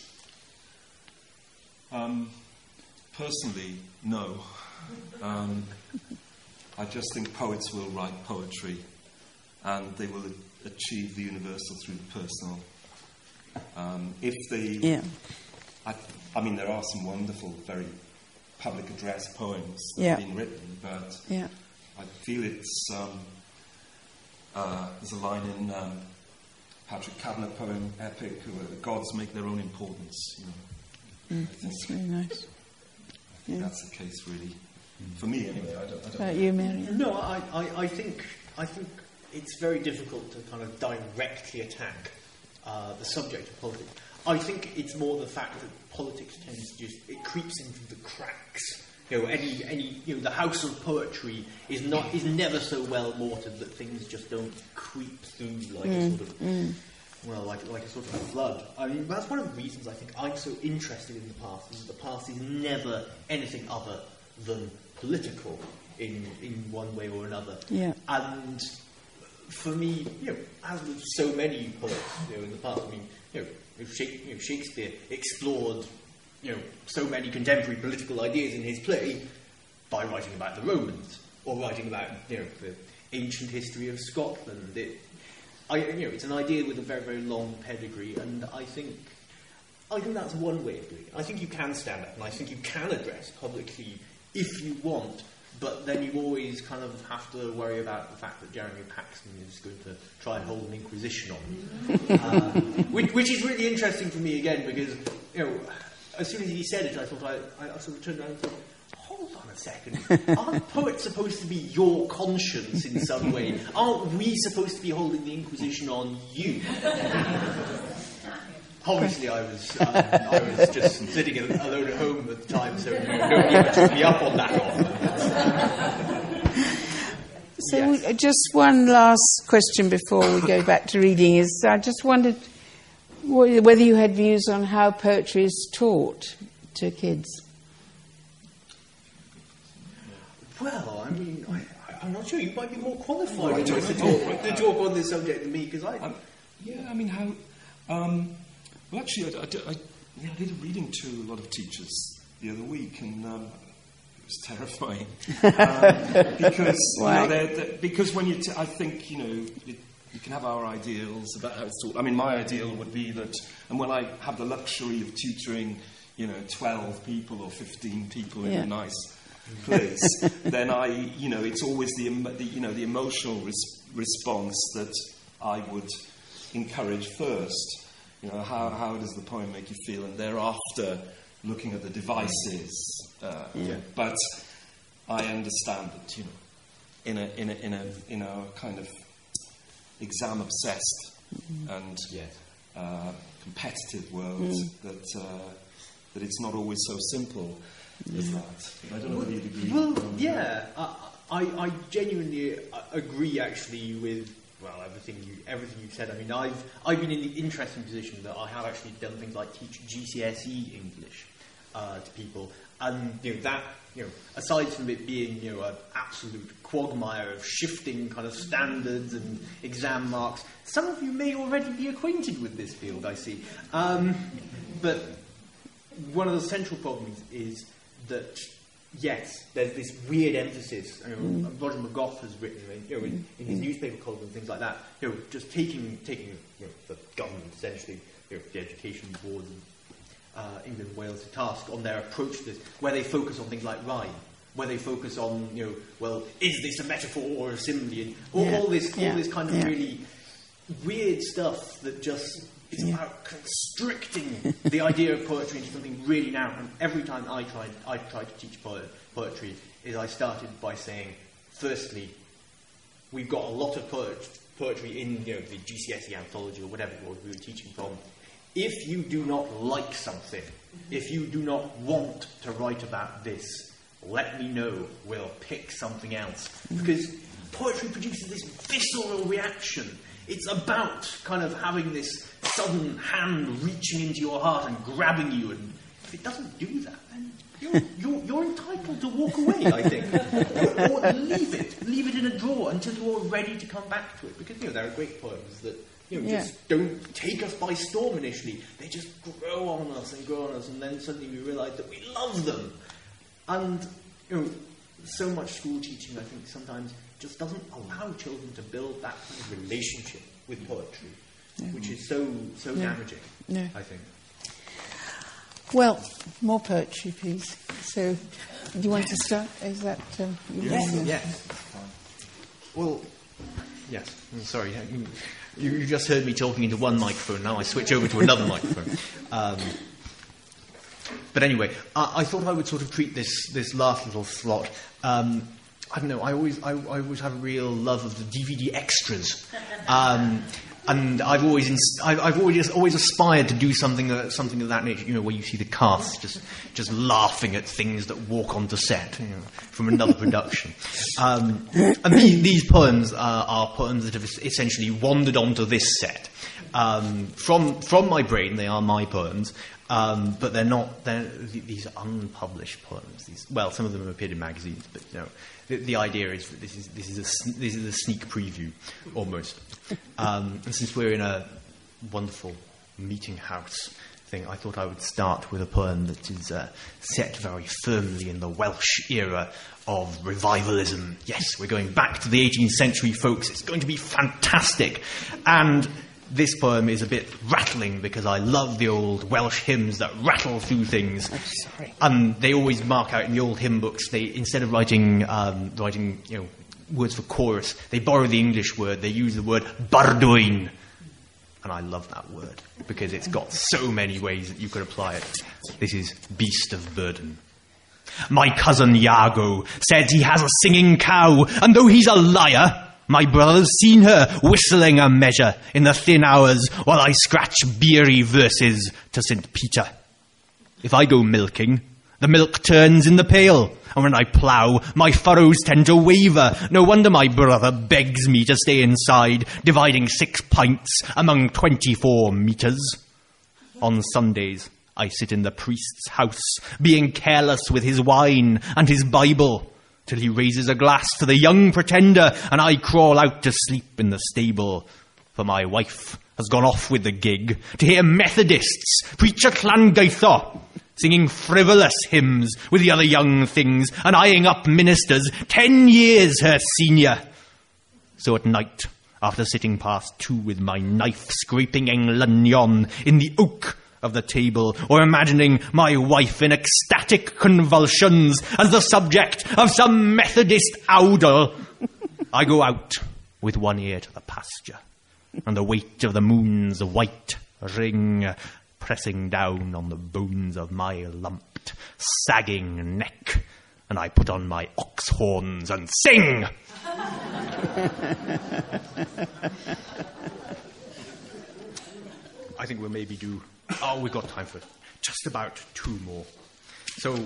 Um, personally, no. Um, I just think poets will write poetry and they will a- achieve the universal through the personal. Um, if they... Yeah. I, I mean, there are some wonderful, very public address poems that yeah. have been written, but yeah. I feel it's... Um, Uh, there's a line in um, Patrick Kavanagh poem, Epic, where the gods make their own importance. You know, mm, that's really nice. I think yeah. that's the case, really. Mm. For me, anyway. I don't, I don't About you, Mary? No, I, I, I think I think it's very difficult to kind of directly attack uh, the subject of politics. I think it's more the fact that politics tends to just it creeps into the cracks. You know, any, any, you know, the house of poetry is not, is never so well mortared that things just don't creep through like mm, a sort of, mm. well, like, like a sort of flood. I mean, that's one of the reasons I think I'm so interested in the past, is that the past is never anything other than political in, in one way or another. Yeah. And for me, you know, as with so many poets, you know, in the past, I mean, you know, Shakespeare explored you know, so many contemporary political ideas in his play by writing about the Romans or writing about, you know, the ancient history of Scotland. It, I, you know, it's an idea with a very, very long pedigree, and I think, I think that's one way of doing it. I think you can stand up, and I think you can address publicly if you want, but then you always kind of have to worry about the fact that Jeremy Paxman is going to try and hold an inquisition on you, um, which, which is really interesting for me again because, you know, as soon as he said it, I thought I, I sort of turned around and thought, hold on a second. Aren't poets supposed to be your conscience in some way? Aren't we supposed to be holding the Inquisition on you? Obviously, I was um, I was just sitting alone at home at the time, so nobody ever took me up on that offer. So Yes. we, just one last question before we go back to reading is, I just wondered wh- whether you had views on how poetry is taught to kids. Well, I mean, I, I'm not sure. You might be more qualified to, to, talk, to talk on this subject than me, because I... Um, yeah, I mean, how... Um, well, actually, I, I, I, yeah, I did a reading to a lot of teachers the other week, and um, it was terrifying. um, because, you know, they're, they're, because when you... T- I think, you know, it, you can have our ideals about how it's taught. I mean, my ideal would be that... And when I have the luxury of tutoring, you know, twelve people or fifteen people in Yeah. a nice... place, then I, you know, it's always the, the you know, the emotional res- response that I would encourage first. You know, how, how does the poem make you feel? And thereafter, looking at the devices. Uh, Yeah. But I understand that, you know, in a in a in a in a kind of exam obsessed and Yes. uh, competitive world that uh, that it's not always so simple. Is that? I don't know whether you'd agree. Well, um, yeah, I, I, I genuinely uh, agree actually with well everything you everything you've said. I mean, I've I've been in the interesting position that I have actually done things like teach G C S E English uh, to people, and you know that you know aside from it being you know an absolute quagmire of shifting kind of standards and exam marks, some of you may already be acquainted with this field. I see, um, but one of the central problems is that, yes, there's this weird emphasis. You know, mm. Roger McGough has written, you know, in, in his mm. newspaper column and things like that, you know, just taking taking you know, the government, essentially, you know, the education board in uh, England and Wales to task on their approach to this, where they focus on things like rhyme, where they focus on, you know, well, is this a metaphor or a simile? And all, Yeah. all this, all Yeah. this kind of Yeah. really weird stuff that just... It's Yeah. about constricting the idea of poetry into something really narrow. And every time I tried, I tried to teach poet, poetry, is I started by saying, firstly, we've got a lot of poet, poetry in you know, the G C S E anthology or whatever it was we were teaching from. If you do not like something, if you do not want to write about this, let me know. We'll pick something else. Because poetry produces this visceral reaction. It's about kind of having this sudden hand reaching into your heart and grabbing you, and if it doesn't do that, then you're, you're, you're entitled to walk away, I think. Or, or leave it. Leave it in a drawer until you're ready to come back to it. Because, you know, there are great poems that, you know, Yeah. just don't take us by storm initially. They just grow on us and grow on us, and then suddenly we realise that we love them. And, you know, so much school teaching, I think, sometimes just doesn't allow children to build that kind of relationship with poetry, Yeah. which is so so Yeah. damaging, Yeah. I think. Well, more poetry, please. So, do you want to start? Is that... Um, Yes, yeah. yes. Well, yes. I'm sorry. You, you just heard me talking into one microphone. Now I switch over to another microphone. Um, but anyway, I, I thought I would sort of treat this this last little slot. Um, I don't know. I always I, I always have a real love of the D V D extras. Um, And I've always, inst- I've, I've always, always aspired to do something, uh, something of that nature. You know, where you see the cast just, just laughing at things that walk onto set, you know, from another production. Um, and these, these poems are, are poems that have essentially wandered onto this set. Um, from from my brain, they are my poems, um, but they're not. They're, these are unpublished poems. These, well, some of them have appeared in magazines, but you know, the, the idea is that this is this is a this is a sneak preview, almost. Um, and since we're in a wonderful meeting house thing, I thought I would start with a poem that is uh, set very firmly in the Welsh era of revivalism. Yes, we're going back to the eighteenth century, folks. It's going to be fantastic. And this poem is a bit rattling because I love the old Welsh hymns that rattle through things. I'm sorry. And they always mark out in the old hymn books, they instead of writing um, writing, you know, words for chorus, they borrow the English word, they use the word bardoin. And I love that word because it's got so many ways that you could apply it. This is Beast of Burden. My cousin Iago said he has a singing cow, and though he's a liar, my brother's seen her whistling a measure in the thin hours while I scratch beery verses to Saint Peter. If I go milking, the milk turns in the pail, and when I plough, my furrows tend to waver. No wonder my brother begs me to stay inside, dividing six pints among twenty-four metres. On Sundays, I sit in the priest's house, being careless with his wine and his Bible, till he raises a glass to the young pretender, and I crawl out to sleep in the stable, for my wife has gone off with the gig to hear Methodists preach a Llangeitho, singing frivolous hymns with the other young things, and eyeing up ministers ten years her senior. So at night, after sitting past two with my knife scraping Englanyon in the oak of the table, or imagining my wife in ecstatic convulsions as the subject of some Methodist awdl, I go out with one ear to the pasture, and the weight of the moon's white ring pressing down on the bones of my lumped, sagging neck, and I put on my ox horns and sing. I think we'll maybe do... Oh, we've got time for just about two more. So,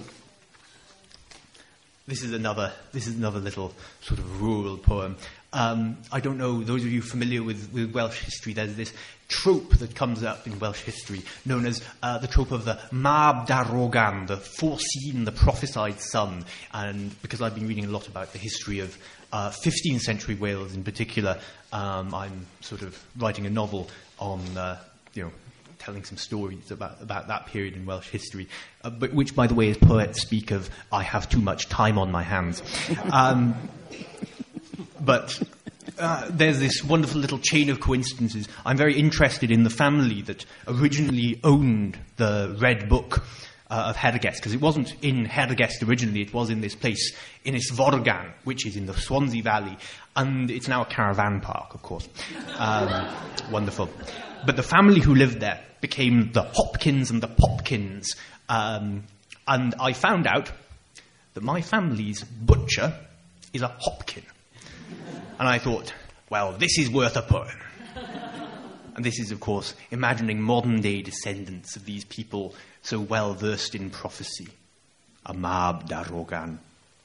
this is another. This is another little sort of rural poem. Um, I don't know. Those of you familiar with, with Welsh history, there's this trope that comes up in Welsh history, known as uh, the trope of the Mab Darogan, the foreseen, the prophesied son. And because I've been reading a lot about the history of uh, fifteenth century Wales in particular, um, I'm sort of writing a novel on, uh, you know. telling some stories about, about that period in Welsh history, uh, but which, by the way, as poets speak of, I have too much time on my hands. Um, but uh, there's this wonderful little chain of coincidences. I'm very interested in the family that originally owned the Red Book uh, of Hergest, because it wasn't in Hergest originally, it was in this place, in Ysforgan, which is in the Swansea Valley, and it's now a caravan park, of course. Um, wonderful. But the family who lived there became the Hopkins and the Popkins. Um, and I found out that my family's butcher is a Hopkin. And I thought, well, this is worth a poem. And this is, of course, imagining modern-day descendants of these people so well versed in prophecy. A Mab Darogan.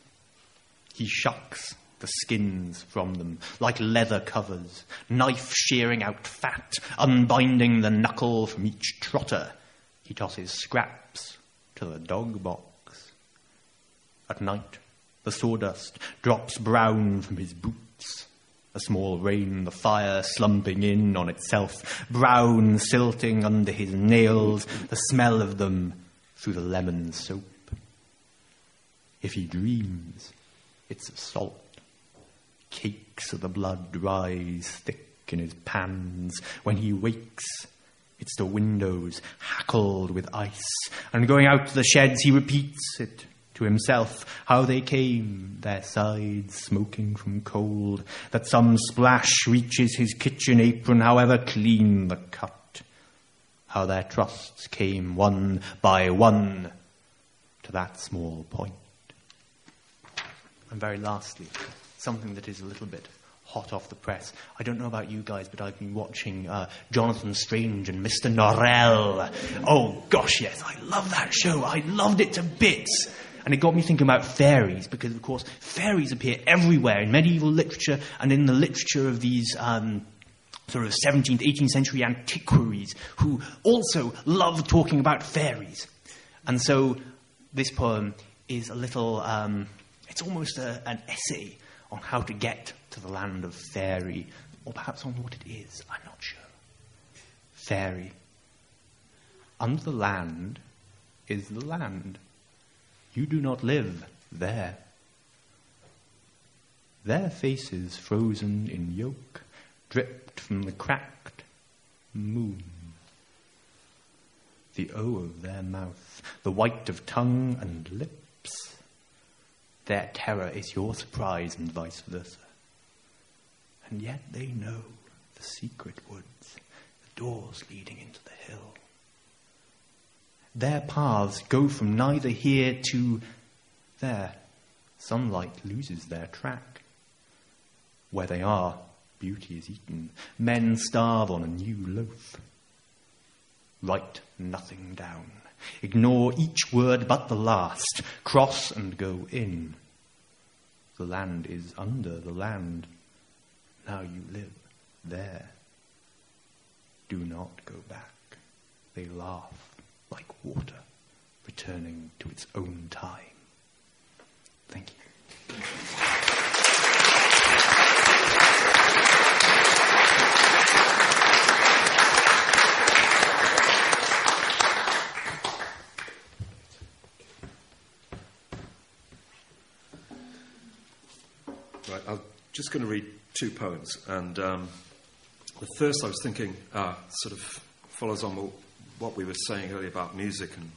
He shucks the skins from them, like leather covers, knife shearing out fat, unbinding the knuckle from each trotter. He tosses scraps to the dog box. At night, the sawdust drops brown from his boots. A small rain, the fire slumping in on itself, brown silting under his nails, the smell of them through the lemon soap. If he dreams, it's of salt. Cakes of the blood rise thick in his pans. When he wakes, it's the windows hackled with ice. And going out to the sheds, he repeats it to himself, how they came, their sides smoking from cold, that some splash reaches his kitchen apron, however clean the cut. How their trusts came one by one to that small point. And very lastly, something that is a little bit hot off the press. I don't know about you guys, but I've been watching uh, Jonathan Strange and Mister Norrell. Oh, gosh, yes, I love that show. I loved it to bits. And it got me thinking about fairies, because, of course, fairies appear everywhere in medieval literature and in the literature of these um, sort of seventeenth, eighteenth century antiquaries who also love talking about fairies. And so this poem is a little... Um, it's almost a, an essay on how to get to the land of fairy, or perhaps on what it is, I'm not sure. Fairy. Under the land is the land. You do not live there. Their faces frozen in yolk, dripped from the cracked moon. The O of their mouth, the white of tongue and lips. Their terror is your surprise and vice versa. And yet they know the secret woods, the doors leading into the hill. Their paths go from neither here to There, sunlight loses their track. Where they are, beauty is eaten. Men starve on a new loaf. Write nothing down. Ignore each word but the last. Cross and go in. The land is under the land. Now you live there. Do not go back. They laugh like water, returning to its own time. Thank you. Right, I'm just going to read two poems, and um, the first I was thinking uh, sort of follows on what we were saying earlier about music and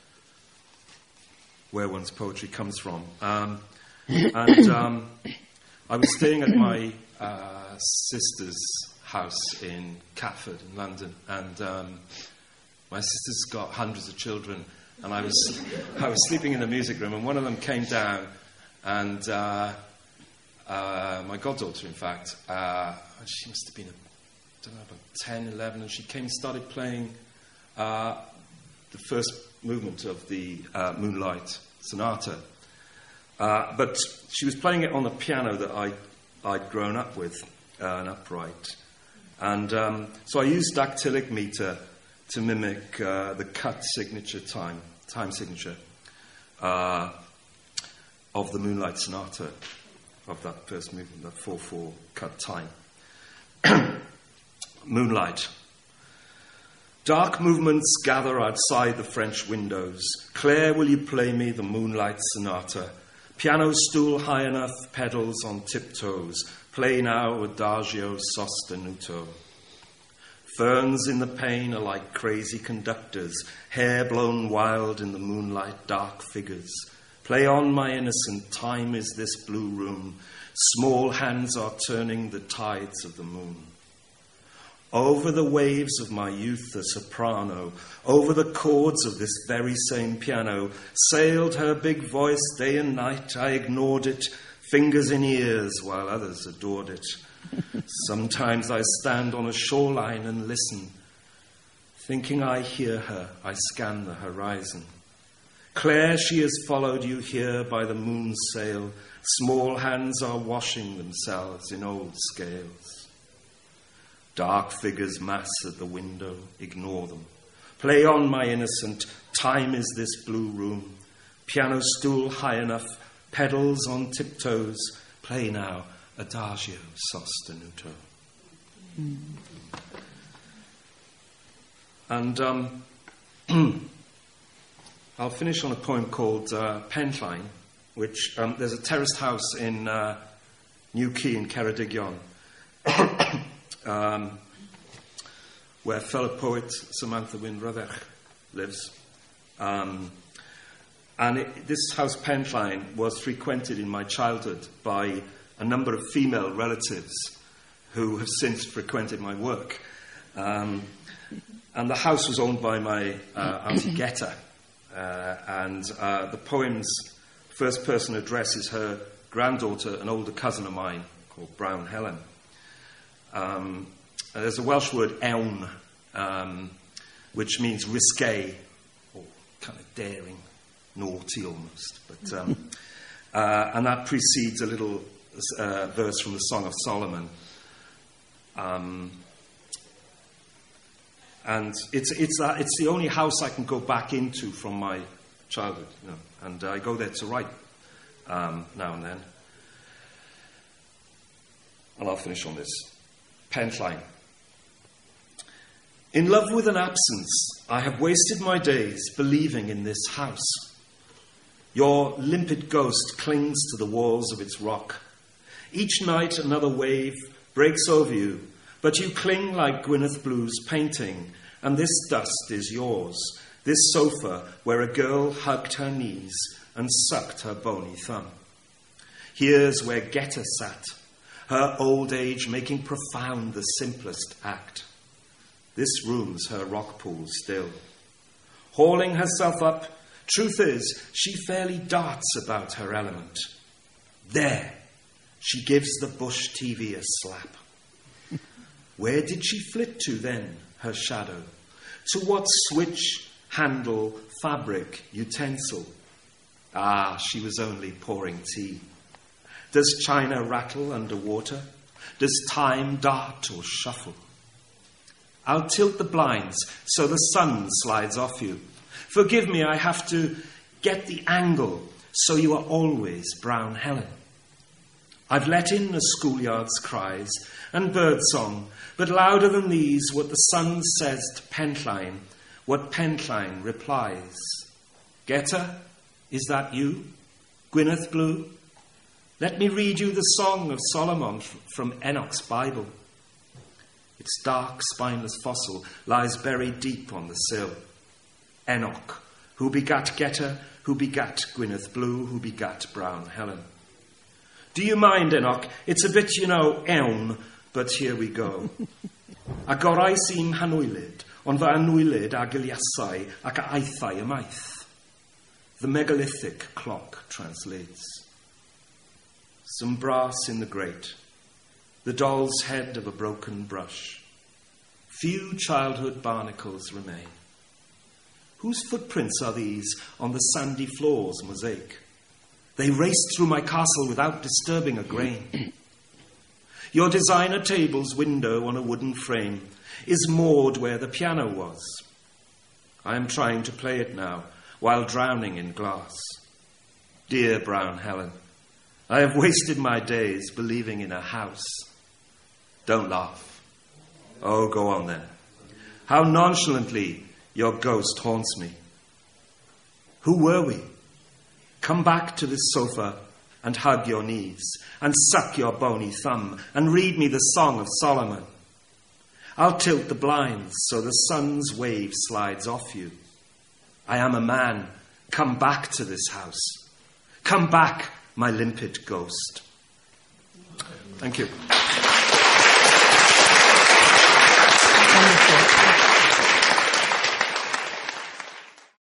where one's poetry comes from. Um, and um, I was staying at my uh, sister's house in Catford in London, and um, my sister's got hundreds of children, and I was I was sleeping in the music room, and one of them came down, and uh, uh, my goddaughter, in fact, uh, she must have been, a, I don't know, about ten, eleven, and she came and started playing uh, the first movement of the uh, Moonlight Sonata. Uh, but she was playing it on the piano that I, I'd grown up with, uh, an upright. And um, so I used dactylic meter to mimic uh, the cut signature time, time signature uh, of the Moonlight Sonata, of that first movement, that four four cut time. Moonlight. Dark movements gather outside the French windows. Claire, will you play me the Moonlight Sonata? Piano stool high enough, pedals on tiptoes. Play now Adagio sostenuto. Ferns in the pane are like crazy conductors, hair blown wild in the moonlight, dark figures. Play on, my innocent, time is this blue room. Small hands are turning the tides of the moon. Over the waves of my youth, the soprano, over the chords of this very same piano, sailed her big voice day and night. I ignored it, fingers in ears, while others adored it. Sometimes I stand on a shoreline and listen. Thinking I hear her, I scan the horizon. Claire, she has followed you here by the moon's sail. Small hands are washing themselves in old scales. Dark figures mass at the window, ignore them. Play on, my innocent, time is this blue room. Piano stool high enough, pedals on tiptoes. Play now, Adagio sostenuto. Mm. And um, I'll finish on a poem called uh, Pentline, which um, there's a terraced house in uh, New Quay in Ceredigion. Um, where fellow poet Samantha Wynne Rutherford lives. Um, and it, this house Pentline was frequented in my childhood by a number of female relatives who have since frequented my work. Um, and the house was owned by my uh, Auntie Geta. Uh, and uh, the poem's first person address is her granddaughter, an older cousin of mine called Brown Helen. Um, there's a Welsh word, ewn, um, which means risque, or kind of daring, naughty almost. But um, uh, and that precedes a little uh, verse from the Song of Solomon. Um, and it's it's that it's the only house I can go back into from my childhood, you know, and I go there to write um, now and then. And I'll finish on this. Pentline. In love with an absence, I have wasted my days believing in this house. Your limpid ghost clings to the walls of its rock. Each night another wave breaks over you, but you cling like Gwyneth Blue's painting, and this dust is yours, this sofa where a girl hugged her knees and sucked her bony thumb. Here's where Geta sat, her old age making profound the simplest act. This room's her rock pool still. Hauling herself up, Truth is, she fairly darts about her element. There, she gives the Bush T V a slap. Where did she flit to then, her shadow? To what switch, handle, fabric, utensil? Ah, she was only pouring tea. Does China rattle underwater? Does time dart or shuffle? I'll tilt the blinds so the sun slides off you. Forgive me, I have to get the angle so you are always Brown Helen. I've let in the schoolyard's cries and birdsong, but louder than these what the sun says to Pentline, what Pentline replies. Getter, is that you? Gwyneth Blue? Let me read you the Song of Solomon from Enoch's Bible. Its dark, spineless fossil lies buried deep on the sill. Enoch, who begat Getter, who begat Gwyneth Blue, who begat Brown Helen. Do you mind, Enoch? It's a bit, you know, ewn, but here we go. Agorau sy'n hanwylid, ond fy anwylid ag iliasau ac a aethau ymaith. The megalithic clock translates. Some brass in the grate, the doll's head of a broken brush. Few childhood barnacles remain. Whose footprints are these on the sandy floor's mosaic? They raced through my castle without disturbing a grain. Your designer table's window on a wooden frame is moored where the piano was. I am trying to play it now while drowning in glass. Dear Brown Helen, I have wasted my days believing in a house. Don't laugh. Oh, go on then. How nonchalantly your ghost haunts me. Who were we? Come back to this sofa and hug your knees and suck your bony thumb and read me the Song of Solomon. I'll tilt the blinds so the sun's wave slides off you. I am a man. Come back to this house. Come back, my limpid ghost. Thank you.